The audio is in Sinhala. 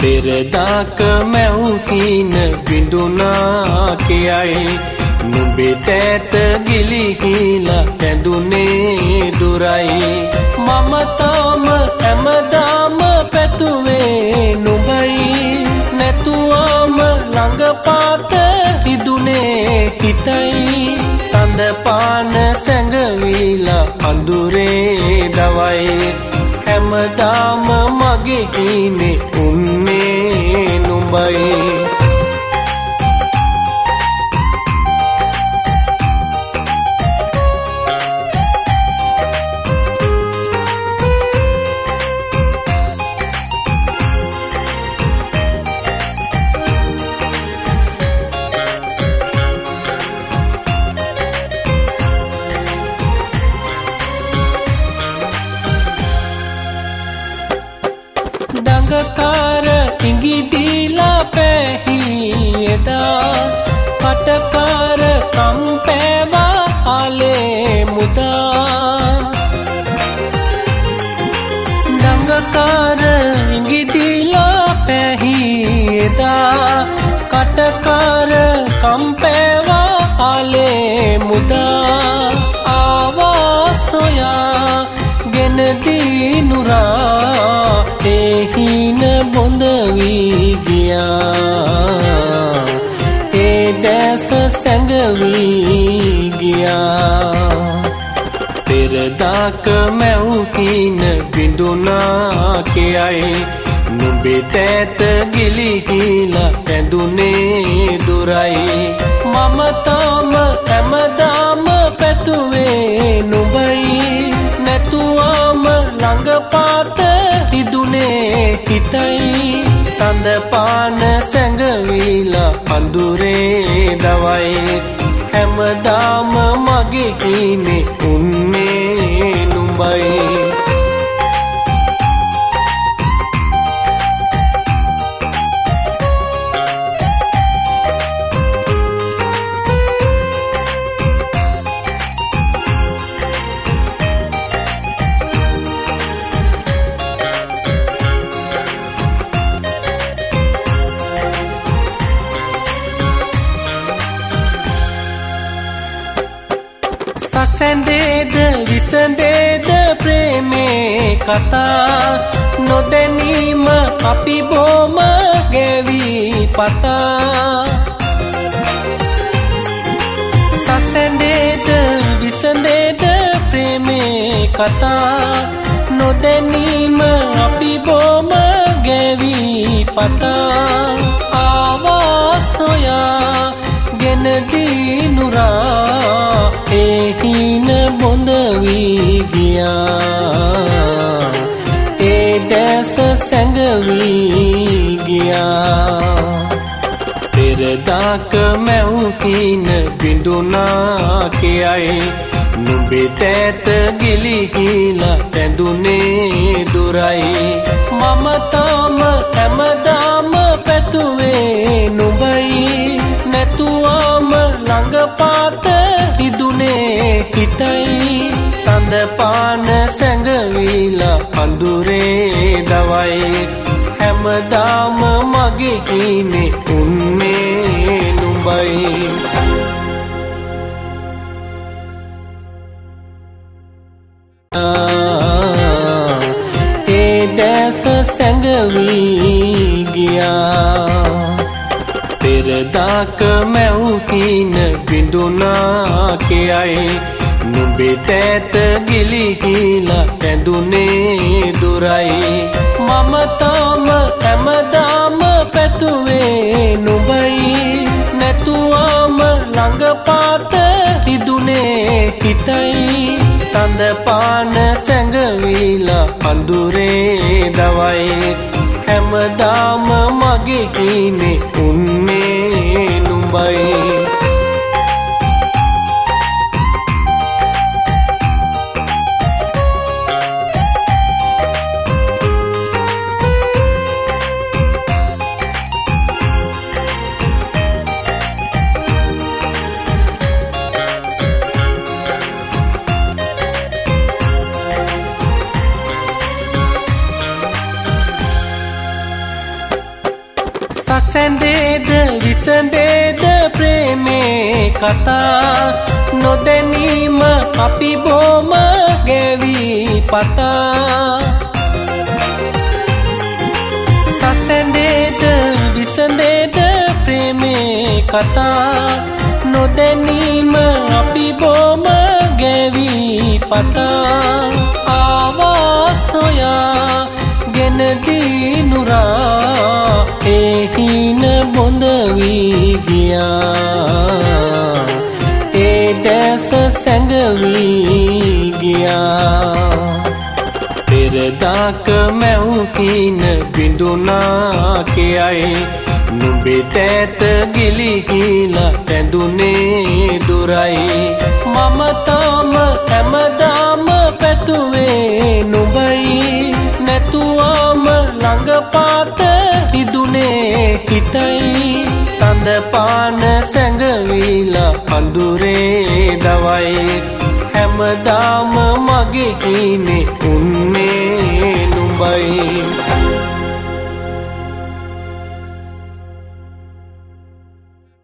පෙරදාක මැව්හින බිඳුනා කියයි නුඹේ තෑත ගිලිහිලා ඇඳුනේ දුරයි මම තාම හැමදාම පැතුවේ නුඹයි නැතුවම ළඟපාත හිදුනේ හිතයි සඳ පාන සැඟවිලා අඳුරේ දවයි හැමදාම මගේ හිනේ උන්නේ නුඹයි දඟකාර ඉඟිදිලා පැහියදා පටකාර කම්පෑවා ආලේ මුදා දඟකාර ඉඟිදිලා පැහියදා කටකාර කම්පෑවා ආලේ මුදා ආවා සොයා ගෙන දිනුරා එහින බොඳ වී ගියා ඒ දැස සැඟවී ගියා පෙරදාක මැව්හින බිඳුනා කියයි නුඹේ තෑත ගිලිහිලා ඇඳුනේ දුරයි මම තාම හැමදාම පැතුවේ නුඹයි නැතුවම ළඟපාත හිදුනේ හිතයි සඳ පාන සැඟවිලා අඳුරේ දවයි හැමදාම මගේ හිනේ උන්නේ නුඹයි සැඳේද විසඳේද ප්‍රේමේ කතා නොදැනීම අපි බොම ගෙවි පතා සැඳේද විසඳේද ප්‍රේමේ කතා නොදැනීම අපි බොම ගෙවි පතා ආවා සොයා ගෙන දිනුරා එහින බොඳ වී ගියා ඒ දැස සැඟවී ගියා පෙරදාක මැව්හින බිඳුනා කියයි නුඹේ තෑත ගිලිහිලා ඇඳුනේ දුරයි මම තාම හැමදාම පැතුවේ නුඹයි නැතුවම ළඟපාත හිදුනේ හිතයි සඳ පාන සැඟවිලා අඳුරේ දවයි හැමදාම මගේ හිනේ උන්නේ නුඹයි ඒ දැස සැඟවී ගියා පෙරදාක මැව්හින බිඳුනා කියයි නුඹේ තෑත ගිලිහිලා ඇඳුනේ දුරයි මම තාම හැමදාම පැතුවේ නුඹයි නැතුවම ළඟපාත හිදුනේ හිතයි සඳ පාන සැඟවිලා අඳුරේ දවයි හැමදාම මගේ හිනේ උන්නේ නුඹයි සසඳේද විසඳේද ප්‍රේමේ කතා නොදැනීම අපි බොම ගෙවී පතා සසඳේද විසඳේද ප්‍රේමේ කතා නොදැනීම අපි බොම ගෙවී පතා ආවාසොයා ගෙන දිනුරා එහින බොඳ වී ගියා ඒ දැස සැඟවී ගියා පෙරදාක මැව්කින බිඳුනා කියයි නුඹේ තෑත ගිලිහිලා පැඳුනේ දුරයි මම තාම හැමදාම පැතුවේ නුඹයි නැතුවම ළඟපාත හිදුනේ හිතයි සඳ පාන සැඟවිලා අඳුරේ දවයි හැමදාම මගේ හිනේ උන්නේ නුඹයි